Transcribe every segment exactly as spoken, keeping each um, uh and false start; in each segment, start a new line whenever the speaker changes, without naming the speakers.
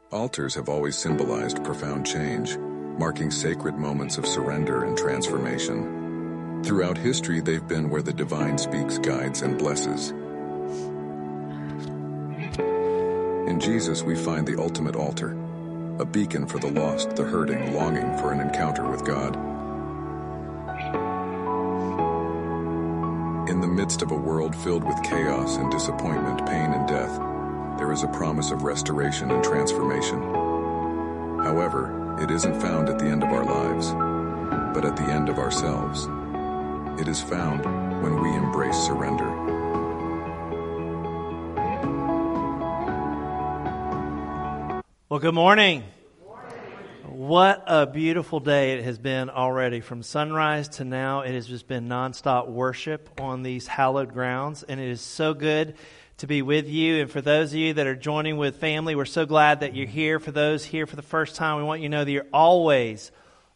Altars have always symbolized profound change, marking sacred moments of surrender and transformation. Throughout history, they've been where the divine speaks, guides, and blesses. In Jesus, we find the ultimate altar, a beacon for the lost, the hurting, longing for an encounter with God. In the midst of a world filled with chaos and disappointment, pain and death, there is a promise of restoration and transformation. However, it isn't found at the end of our lives, but at the end of ourselves. It is found when we embrace surrender.
Well, good morning. What a beautiful day it has been already. From sunrise to now, it has just been nonstop worship on these hallowed grounds, and it is so good to be with you. And for those of you that are joining with family, we're so glad that you're here. For those here for the first time, we want you to know that you're always,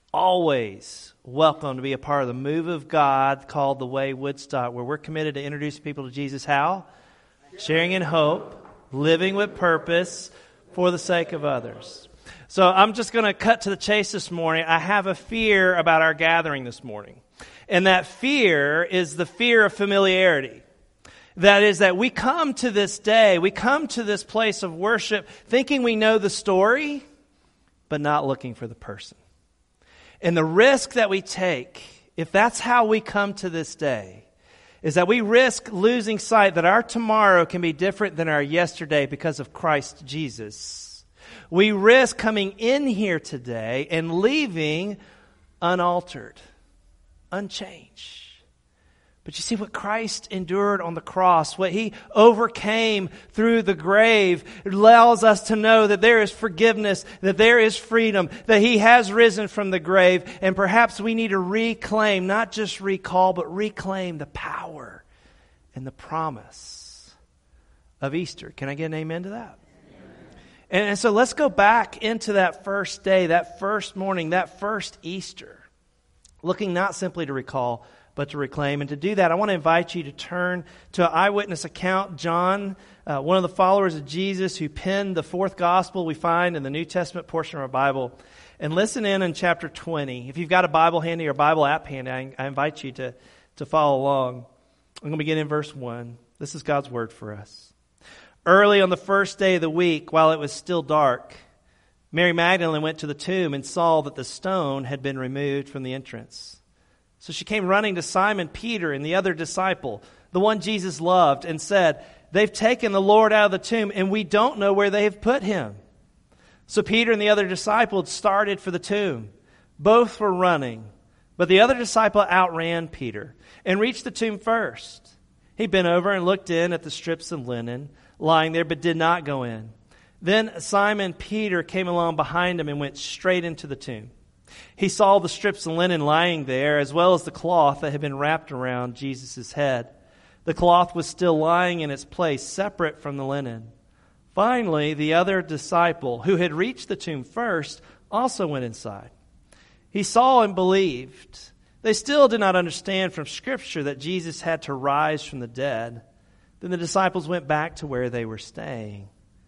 always welcome to be a part of the move of God called The Way Woodstock, where we're committed to introduce people to Jesus. How? Sharing in hope, living with purpose for the sake of others. So I'm just going to cut to the chase this morning. I have a fear about our gathering this morning. And that fear is the fear of familiarity. That is that we come to this day, we come to this place of worship thinking we know the story, but not looking for the person. And the risk that we take, if that's how we come to this day, is that we risk losing sight that our tomorrow can be different than our yesterday because of Christ Jesus. We risk coming in here today and leaving unaltered, unchanged. But you see what Christ endured on the cross, what He overcame through the grave, allows us to know that there is forgiveness, that there is freedom, that He has risen from the grave. And perhaps we need to reclaim, not just recall, but reclaim the power and the promise of Easter. Can I get an amen to that? And, and so let's go back into that first day, that first morning, that first Easter, looking not simply to recall, but to reclaim. And to do that, I want to invite you to turn to an eyewitness account. John, uh, one of the followers of Jesus who penned the fourth gospel we find in the New Testament portion of our Bible. And listen in in chapter twenty. If you've got a Bible handy or a Bible app handy, I, I invite you to, to follow along. I'm going to begin in verse one. This is God's word for us. Early on the first day of the week, while it was still dark, Mary Magdalene went to the tomb and saw that the stone had been removed from the entrance. So she came running to Simon Peter and the other disciple, the one Jesus loved, and said, "They've taken the Lord out of the tomb, and we don't know where they have put Him." So Peter and the other disciple started for the tomb. Both were running, but the other disciple outran Peter and reached the tomb first. He bent over and looked in at the strips of linen lying there, but did not go in. Then Simon Peter came along behind him and went straight into the tomb. He saw the strips of linen lying there, as well as the cloth that had been wrapped around Jesus' head. The cloth was still lying in its place, separate from the linen. Finally, the other disciple, who had reached the tomb first, also went inside. He saw and believed. They still did not understand from Scripture that Jesus had to rise from the dead. Then the disciples went back to where they were staying.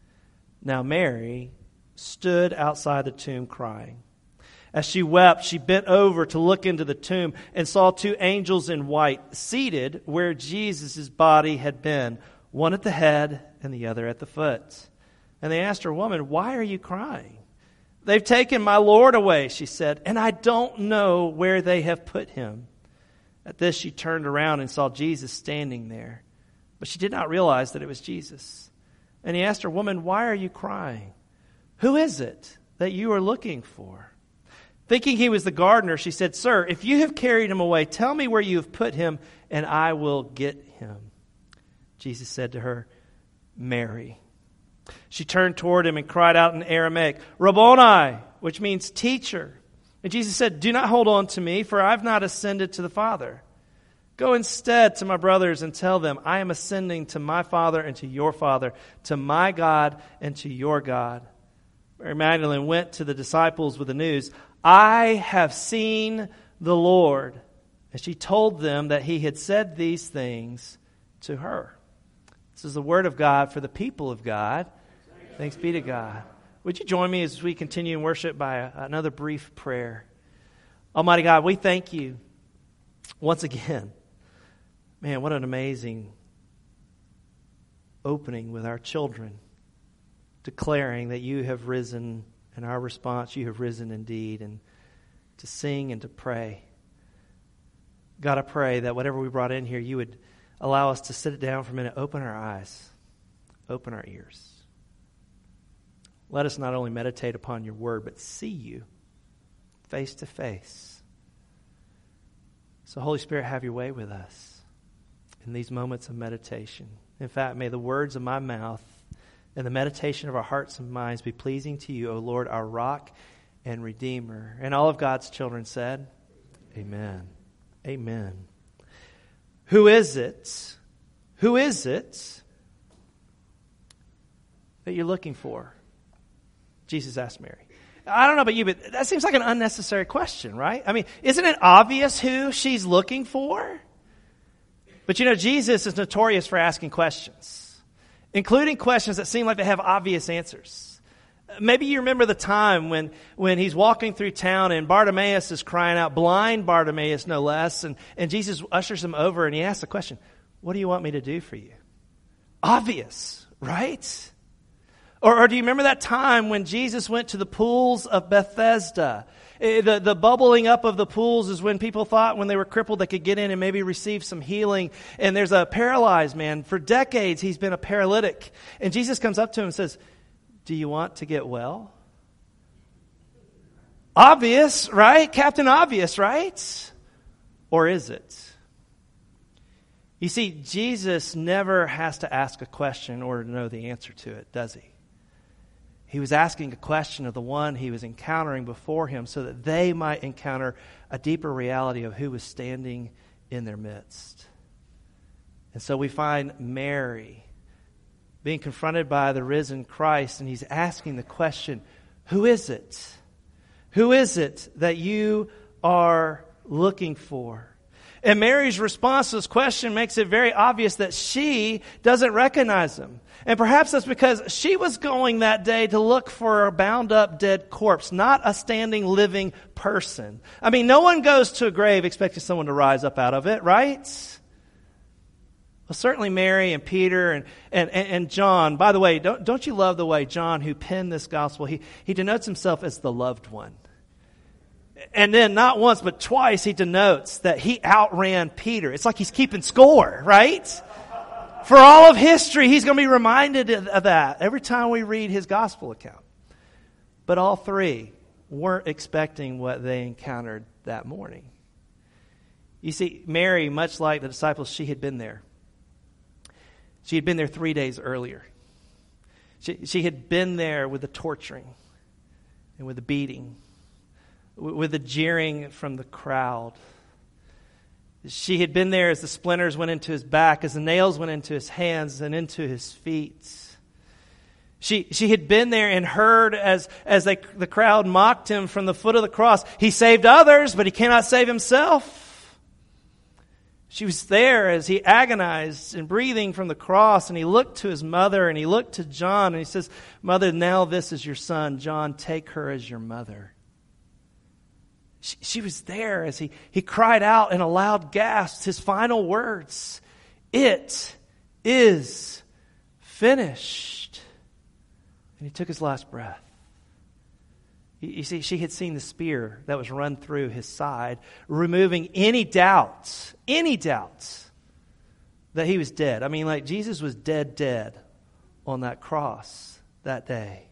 Now Mary stood outside the tomb crying. As she wept, she bent over to look into the tomb and saw two angels in white seated where Jesus' body had been, one at the head and the other at the foot. And they asked her, "Woman, why are you crying?" "They've taken my Lord away," she said, "and I don't know where they have put Him." At this, she turned around and saw Jesus standing there, but she did not realize that it was Jesus. And He asked her, "Woman, why are you crying? Who is it that you are looking for?" Thinking he was the gardener, she said, "Sir, if you have carried him away, tell me where you have put him, and I will get him." Jesus said to her, "Mary." She turned toward him and cried out in Aramaic, "Rabboni," which means teacher. And Jesus said, "Do not hold on to me, for I have not ascended to the Father. Go instead to my brothers and tell them, I am ascending to my Father and to your Father, to my God and to your God." Mary Magdalene went to the disciples with the news, "I have seen the Lord." And she told them that He had said these things to her. This is the word of God for the people of God. Thanks be to God. Would you join me as we continue in worship by a, another brief prayer? Almighty God, we thank you once again. Man, what an amazing opening with our children, declaring that you have risen, and our response, you have risen indeed, and to sing and to pray. God, I pray that whatever we brought in here, you would allow us to sit it down for a minute, open our eyes, open our ears. Let us not only meditate upon your word, but see you face to face. So, Holy Spirit, have your way with us in these moments of meditation. In fact, may the words of my mouth and the meditation of our hearts and minds be pleasing to you, O Lord, our rock and redeemer. And all of God's children said, amen. Amen. Who is it? Who is it that you're looking for? Jesus asked Mary. I don't know about you, but that seems like an unnecessary question, right? I mean, isn't it obvious who she's looking for? But you know, Jesus is notorious for asking questions, including questions that seem like they have obvious answers. Maybe you remember the time when, when he's walking through town and Bartimaeus is crying out, blind Bartimaeus no less, and, and Jesus ushers him over and he asks the question, what do you want me to do for you? Obvious, right? Or, or do you remember that time when Jesus went to the pools of Bethesda? The, the bubbling up of the pools is when people thought when they were crippled they could get in and maybe receive some healing. And there's a paralyzed man. For decades he's been a paralytic. And Jesus comes up to him and says, do you want to get well? Obvious, right? Captain Obvious, right? Or is it? You see, Jesus never has to ask a question in order to know the answer to it, does he? He was asking a question of the one he was encountering before him so that they might encounter a deeper reality of who was standing in their midst. And so we find Mary being confronted by the risen Christ, and he's asking the question, who is it? Who is it that you are looking for? And Mary's response to this question makes it very obvious that she doesn't recognize him. And perhaps that's because she was going that day to look for a bound up dead corpse, not a standing living person. I mean, no one goes to a grave expecting someone to rise up out of it, right? Well, certainly Mary and Peter and, and, and John. By the way, don't, don't you love the way John, who penned this gospel, he, he denotes himself as the loved one. And then not once but twice he denotes that he outran Peter. It's like he's keeping score, right? For all of history, he's going to be reminded of that every time we read his gospel account. But all three weren't expecting what they encountered that morning. You see, Mary, much like the disciples, she had been there. She had been there three days earlier. She, she had been there with the torturing and with the beating, with the jeering from the crowd. She had been there as the splinters went into his back, as the nails went into his hands and into his feet. She she had been there and heard as, as they, the crowd mocked him from the foot of the cross. He saved others, but he cannot save himself. She was there as he agonized and breathing from the cross, and he looked to his mother and he looked to John and he says, Mother, now this is your son. John, take her as your mother. She, she was there as he, he cried out in a loud gasp his final words. It is finished. And he took his last breath. You, you see, she had seen the spear that was run through his side, removing any doubt, any doubt that he was dead. I mean, like Jesus was dead, dead on that cross that day.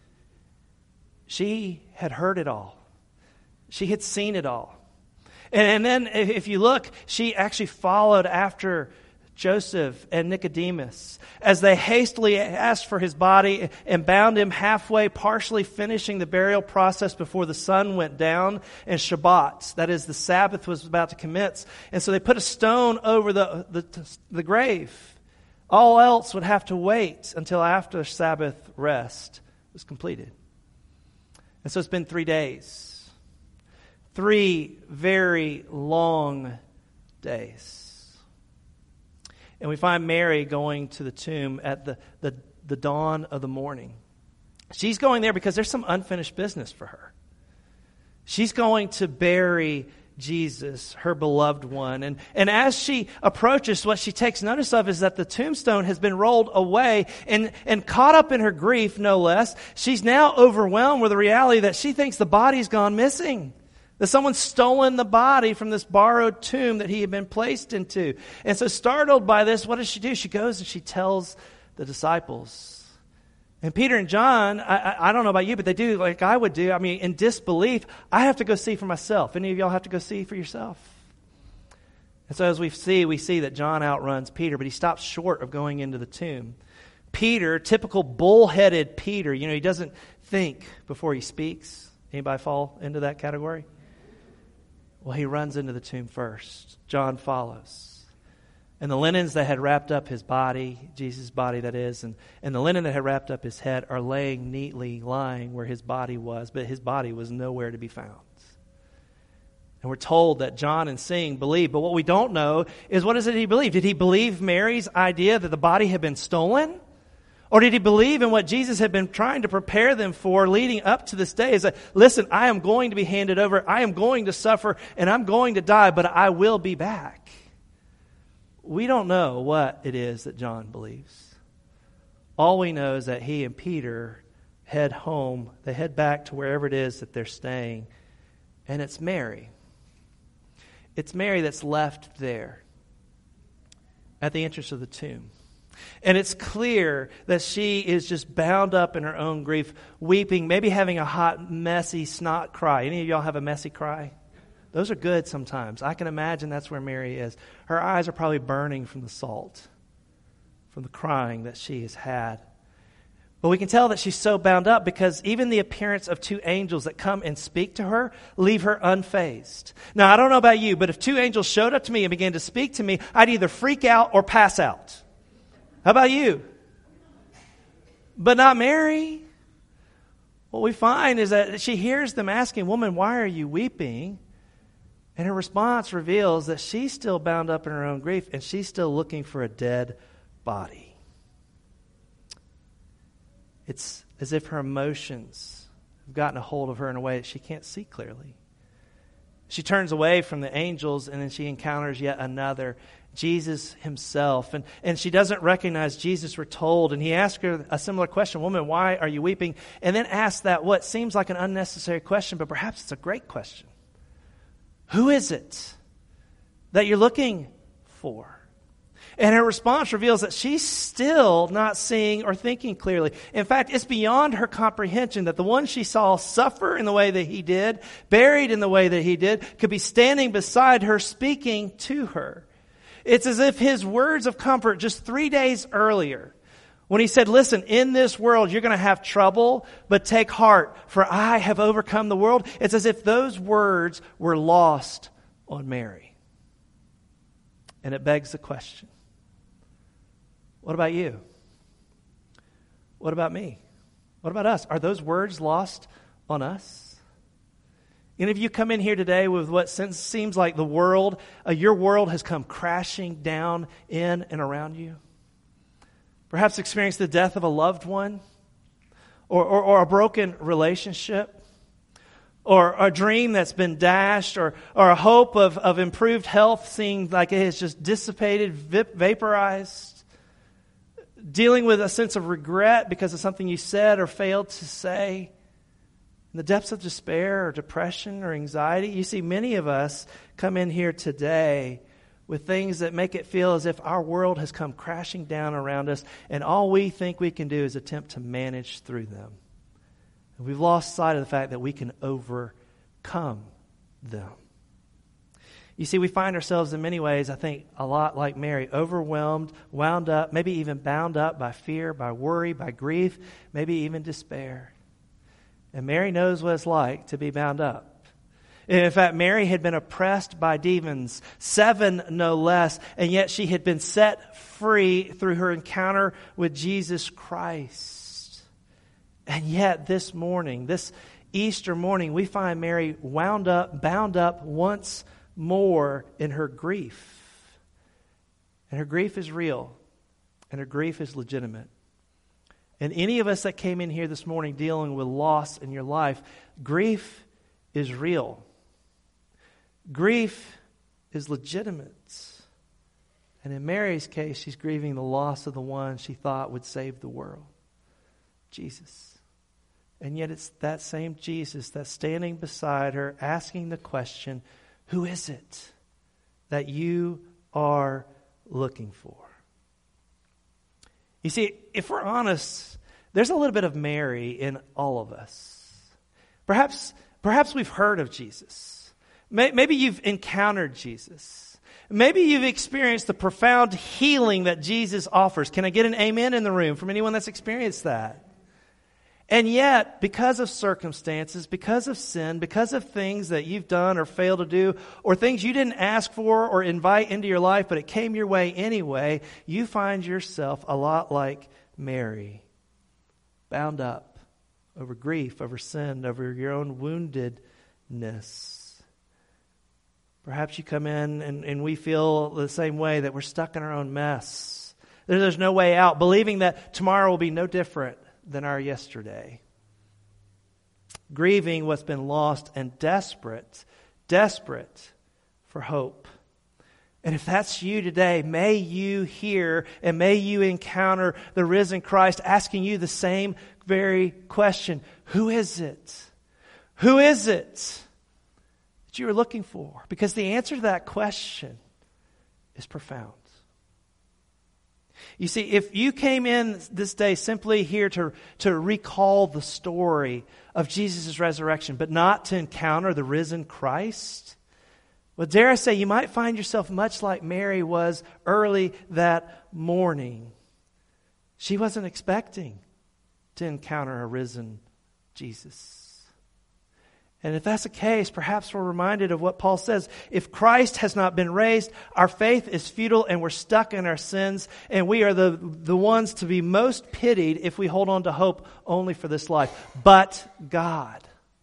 She had heard it all. She had seen it all. And, and then if you look, she actually followed after Joseph and Nicodemus as they hastily asked for his body and bound him halfway, partially finishing the burial process before the sun went down and Shabbat, that is the Sabbath, was about to commence. And so they put a stone over the, the, the grave. All else would have to wait until after Sabbath rest was completed. And so it's been three days. Three very long days. And we find Mary going to the tomb at the, the, the dawn of the morning. She's going there because there's some unfinished business for her. She's going to bury Jesus, her beloved one. And, and as she approaches, what she takes notice of is that the tombstone has been rolled away, and, and caught up in her grief, no less, she's now overwhelmed with the reality that she thinks the body's gone missing. That someone's stolen the body from this borrowed tomb that he had been placed into. And so startled by this, what does she do? She goes and she tells the disciples. And Peter and John, I, I, I don't know about you, but they do like I would do. I mean, in disbelief, I have to go see for myself. Any of y'all have to go see for yourself? And so as we see, we see that John outruns Peter, but he stops short of going into the tomb. Peter, typical bullheaded Peter, you know, he doesn't think before he speaks. Anybody fall into that category? Well, he runs into the tomb first. John follows. And the linens that had wrapped up his body, Jesus' body that is, and, and the linen that had wrapped up his head are laying neatly, lying where his body was, but his body was nowhere to be found. And we're told that John and seeing believed, but what we don't know is what is it he believed? Did he believe Mary's idea that the body had been stolen? Or did he believe in what Jesus had been trying to prepare them for leading up to this day? Is that, listen, I am going to be handed over, I am going to suffer, and I'm going to die, but I will be back. We don't know what it is that John believes. All we know is that he and Peter head home. They head back to wherever it is that they're staying. And it's Mary. It's Mary that's left there at the entrance of the tomb. And it's clear that she is just bound up in her own grief, weeping, maybe having a hot, messy snot cry. Any of y'all have a messy cry? Those are good sometimes. I can imagine that's where Mary is. Her eyes are probably burning from the salt, from the crying that she has had. But we can tell that she's so bound up because even the appearance of two angels that come and speak to her leave her unfazed. Now, I don't know about you, but if two angels showed up to me and began to speak to me, I'd either freak out or pass out. How about you? But not Mary. What we find is that she hears them asking, "Woman, why are you weeping?" And her response reveals that she's still bound up in her own grief and she's still looking for a dead body. It's as if her emotions have gotten a hold of her in a way that she can't see clearly. She turns away from the angels and then she encounters yet another, Jesus himself. And, and she doesn't recognize Jesus, we're told. And he asks her a similar question, "Woman, why are you weeping?" And then asks that what seems like an unnecessary question, but perhaps it's a great question. Who is it that you're looking for? And her response reveals that she's still not seeing or thinking clearly. In fact, it's beyond her comprehension that the one she saw suffer in the way that he did, buried in the way that he did, could be standing beside her speaking to her. It's as if his words of comfort just three days earlier, when he said, "Listen, in this world you're going to have trouble, but take heart, for I have overcome the world." It's as if those words were lost on Mary. And it begs the question, what about you? What about me? What about us? Are those words lost on us? Any of you come in here today with what seems like the world, uh, your world has come crashing down in and around you? Perhaps experience the death of a loved one, or, or, or a broken relationship, or a dream that's been dashed, or, or a hope of, of improved health seeing like it has just dissipated, vip, vaporized, dealing with a sense of regret because of something you said or failed to say, in the depths of despair or depression or anxiety. You see, many of us come in here today with things that make it feel as if our world has come crashing down around us, and all we think we can do is attempt to manage through them. And we've lost sight of the fact that we can overcome them. You see, we find ourselves in many ways, I think, a lot like Mary, overwhelmed, wound up, maybe even bound up by fear, by worry, by grief, maybe even despair. And Mary knows what it's like to be bound up. In fact, Mary had been oppressed by demons, seven no less, and yet she had been set free through her encounter with Jesus Christ. And yet this morning, this Easter morning, we find Mary wound up, bound up once more in her grief. And her grief is real, and her grief is legitimate. And any of us that came in here this morning dealing with loss in your life, grief is real. Grief is legitimate. And in Mary's case, she's grieving the loss of the one she thought would save the world, Jesus. And yet it's that same Jesus that's standing beside her, asking the question, who is it that you are looking for? You see, if we're honest, there's a little bit of Mary in all of us. Perhaps, perhaps we've heard of Jesus. Maybe you've encountered Jesus. Maybe you've experienced the profound healing that Jesus offers. Can I get an amen in the room from anyone that's experienced that? And yet, because of circumstances, because of sin, because of things that you've done or failed to do, or things you didn't ask for or invite into your life, but it came your way anyway, you find yourself a lot like Mary, bound up over grief, over sin, over your own woundedness. Perhaps you come in and, and we feel the same way, that we're stuck in our own mess. There's no way out, believing that tomorrow will be no different than our yesterday. Grieving what's been lost and desperate, desperate for hope. And if that's you today, may you hear and may you encounter the risen Christ asking you the same very question. Who is it? Who is it that you are looking for? Because the answer to that question is profound. You see, if you came in this day simply here to, to recall the story of Jesus' resurrection, but not to encounter the risen Christ, well, dare I say, you might find yourself much like Mary was early that morning. She wasn't expecting to encounter a risen Jesus. And if that's the case, perhaps we're reminded of what Paul says. If Christ has not been raised, our faith is futile and we're stuck in our sins. And we are the, the ones to be most pitied if we hold on to hope only for this life. But God.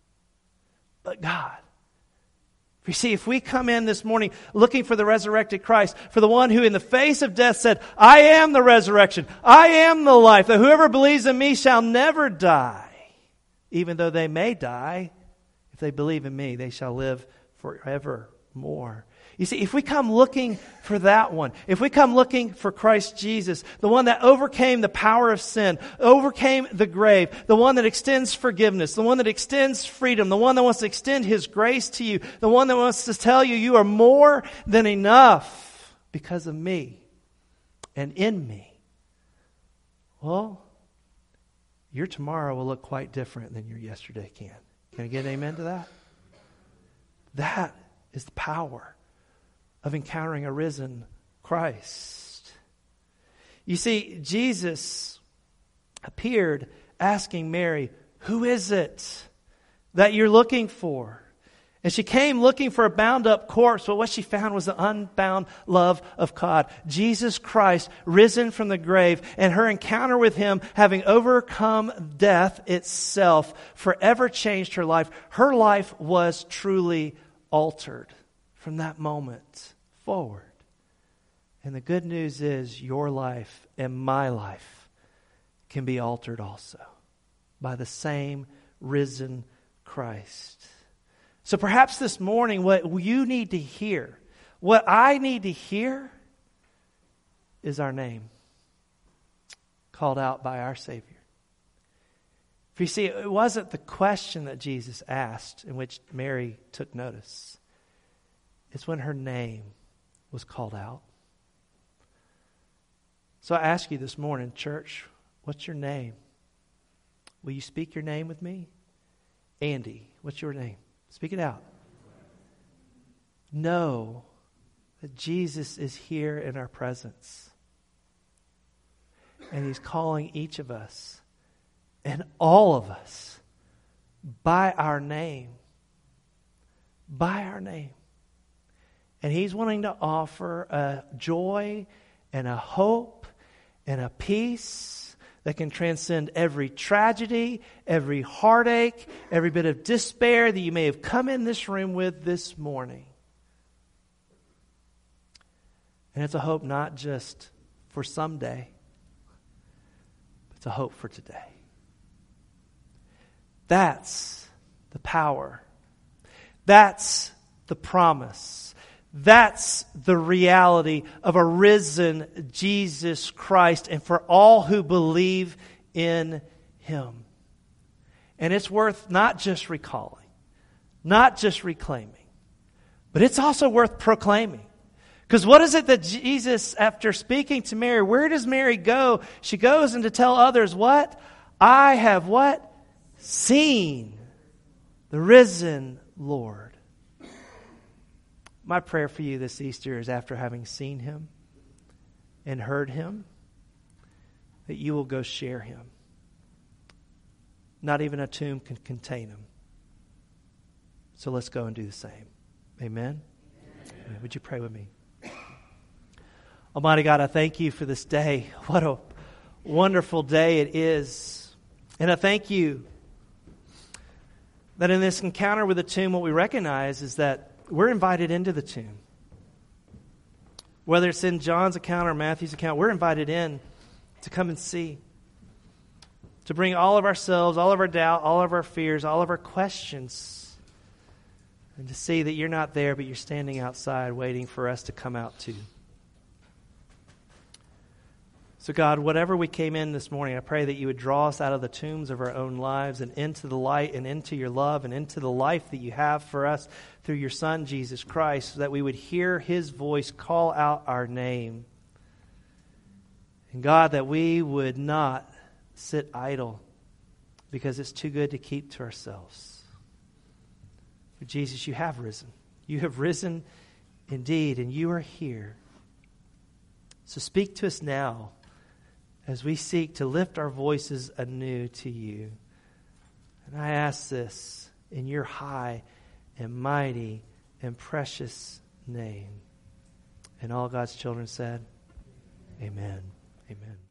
But God. You see, if we come in this morning looking for the resurrected Christ, for the one who in the face of death said, I am the resurrection, I am the life, that whoever believes in me shall never die, even though they may die. If they believe in me, they shall live forevermore. You see, if we come looking for that one, if we come looking for Christ Jesus, the one that overcame the power of sin, overcame the grave, the one that extends forgiveness, the one that extends freedom, the one that wants to extend His grace to you, the one that wants to tell you you are more than enough because of me and in me, well, your tomorrow will look quite different than your yesterday can. Can I get an amen to that? That is the power of encountering a risen Christ. You see, Jesus appeared asking Mary, who is it that you're looking for? And she came looking for a bound-up corpse, but what she found was the unbound love of God. Jesus Christ, risen from the grave, and her encounter with Him, having overcome death itself, forever changed her life. Her life was truly altered from that moment forward. And the good news is your life and my life can be altered also by the same risen Christ. So perhaps this morning what you need to hear, what I need to hear, is our name called out by our Savior. For you see, it wasn't the question that Jesus asked in which Mary took notice. It's when her name was called out. So I ask you this morning, church, what's your name? Will you speak your name with me? Andy, what's your name? Speak it out. Know that Jesus is here in our presence. And He's calling each of us and all of us by our name. By our name. And He's wanting to offer a joy and a hope and a peace that can transcend every tragedy, every heartache, every bit of despair that you may have come in this room with this morning. And it's a hope not just for someday, but it's to hope for today. That's the power. That's the promise. That's the reality of a risen Jesus Christ and for all who believe in Him. And it's worth not just recalling, not just reclaiming, but it's also worth proclaiming. Because what is it that Jesus, after speaking to Mary, where does Mary go? She goes and to tell others what? I have what? Seen the risen Lord. My prayer for you this Easter is after having seen Him and heard Him, that you will go share Him. Not even a tomb can contain Him. So let's go and do the same. Amen? Amen. Would you pray with me? Almighty God, I thank You for this day. What a wonderful day it is. And I thank You that in this encounter with the tomb, what we recognize is that we're invited into the tomb. Whether it's in John's account or Matthew's account, we're invited in to come and see. To bring all of ourselves, all of our doubt, all of our fears, all of our questions. And to see that You're not there, but You're standing outside waiting for us to come out too. So God, whatever we came in this morning, I pray that You would draw us out of the tombs of our own lives and into the light and into Your love and into the life that You have for us through Your Son, Jesus Christ, so that we would hear His voice call out our name. And God, that we would not sit idle because it's too good to keep to ourselves. But Jesus, You have risen. You have risen indeed, and You are here. So speak to us now as we seek to lift our voices anew to You. And I ask this in Your high and mighty and precious name. And all God's children said, Amen. Amen.